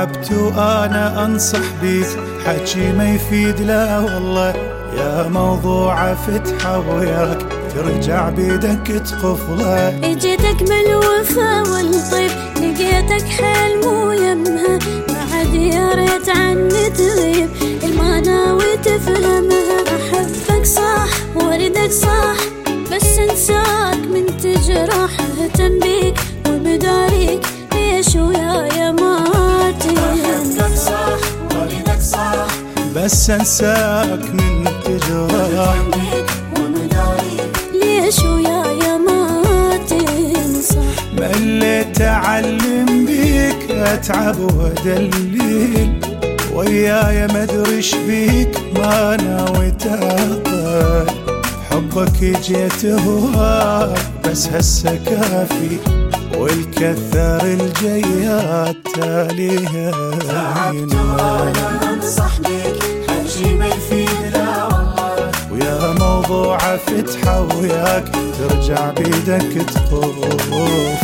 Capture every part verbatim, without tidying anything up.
تعبت وأنا أنصح بيك، حكي ما يفيد لا والله، يا موضوع فتحة وياك ترجع بيدك طفلة. اجيتك بالوفا والطيب، لقيتك حيل مو يمها، بعد يا ريت عني تغيب، الما ناوي تفهمها. احبك صح وردك صح، بس انساك من تجرح، اهتم بيك وبداريك ليش ويايا ما تهم. احبك صح وردك صح، بس انساك من تجرح، ليش ويايا ما تنصح. مليت اعلم بيك اتعب وادلل، ويايا مدريش بيك ما ناوي تعطل، حبك جيت هواك بس هسه كافي، والكثر الجيات تاليها. تعبت وانا انصح بيك، حكي ما يفيد لا والله، ويا موضوع فتحة وياك ترجع بيدك تطوف.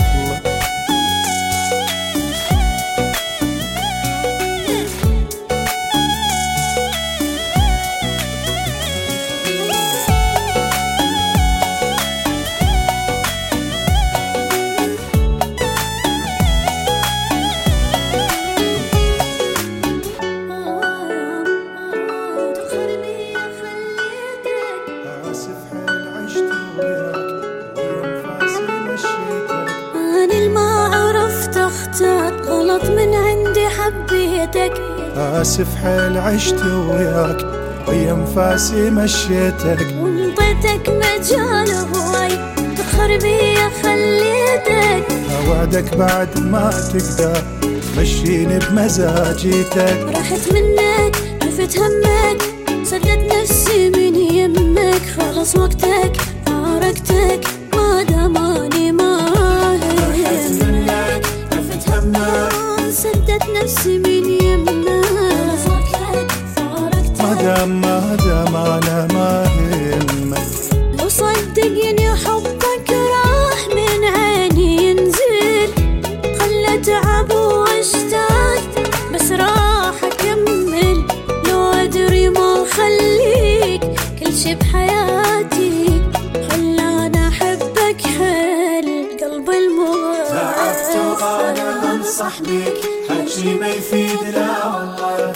أنا ما عرفت أختار، غلط من عندي حبيتك، آسف حيل عشت وياك ويا انفاسي مشيتك، وانطيتك مجال هواي تخر بيا خليتك، اوعدك بعد ما تقدر مشيني بمزاجيتك. رحت منك عرفت همك، سدت نفسي من يمك، خلص وقتك فارقتك ما داماني ما رحت منك عرفت همك، سدت نفسي من يمك، خلص وقتك فارقتك ما دام ما دام انا ما همك. لو صدقني حبك راح من عيني ينزل، خلى تعب واشتاق بس راح اكمل، لو ادري ما خليك كل شي بحياتي، خلاني احبك حيل قلب المغفل. تعبت وانا انصح بيك، حكي ما يفيد لا والله،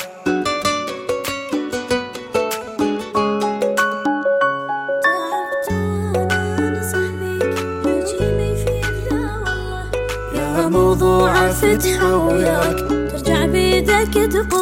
موضوع فتحة وياك ترجع بيدك تقول.